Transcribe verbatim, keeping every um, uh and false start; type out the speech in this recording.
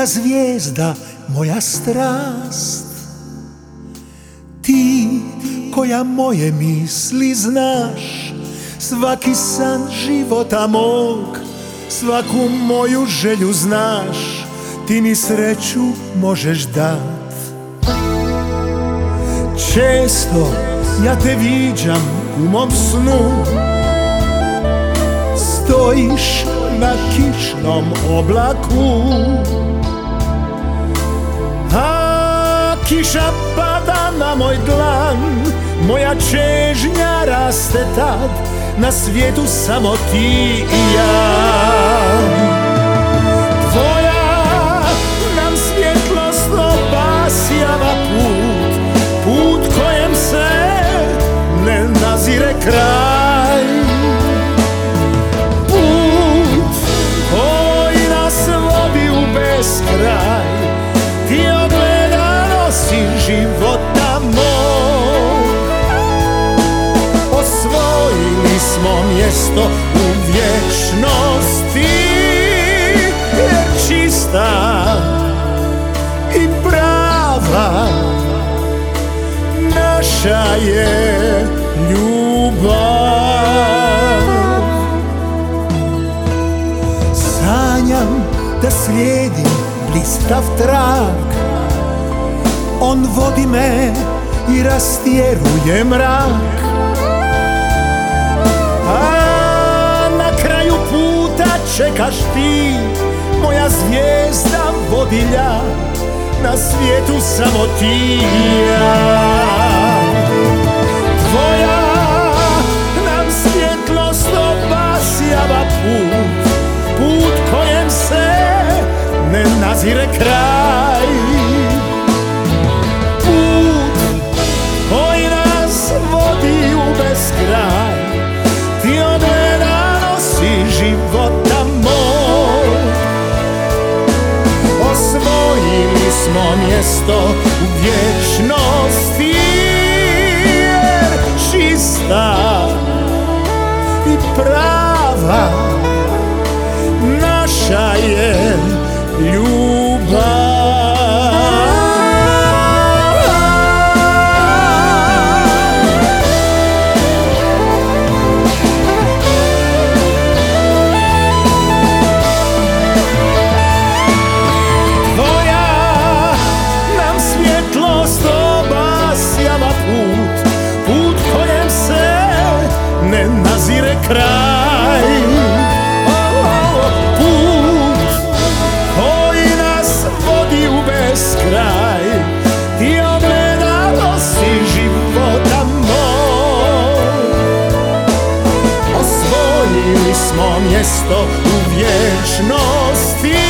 zvijezda, moja strast. Ti koja moje misli znaš, svaki san života mog, svaku moju želju znaš, ti mi sreću možeš dat. Često ja te viđam u mom snu, stojiš na kišnom oblaku, a kiša pada na moj dlan, moja čežnja raste tad, na svijetu samo ti i ja. Tvoja nam svjetlost obasjava put, put kojem se ne nazire kraj, put koji nas vodi u beskraj, ti ogledalo si života mog. Osvojili smo mjesto u vječnosti, jer čista i prava naša je ljubav. Sanjam da slijedim blistav trag, on vodi me i rastjeruje mrak, a na kraju puta čekaš ti, moja zvijezda vodilja, na svijetu samo ti i ja. Tvoja nam svjetlost obasjava put, put kojem se ne nazire kraj, put koji nas vodi u beskraj, ti ogledalo si života moj. Osvojili smo mjesto u vječnosti, jer čista i prava naša je ljubav. Ne nazire kraj, put koji nas vodi u beskraj, ti ogledalo si života moj. Osvojili smo mjesto u vječnosti,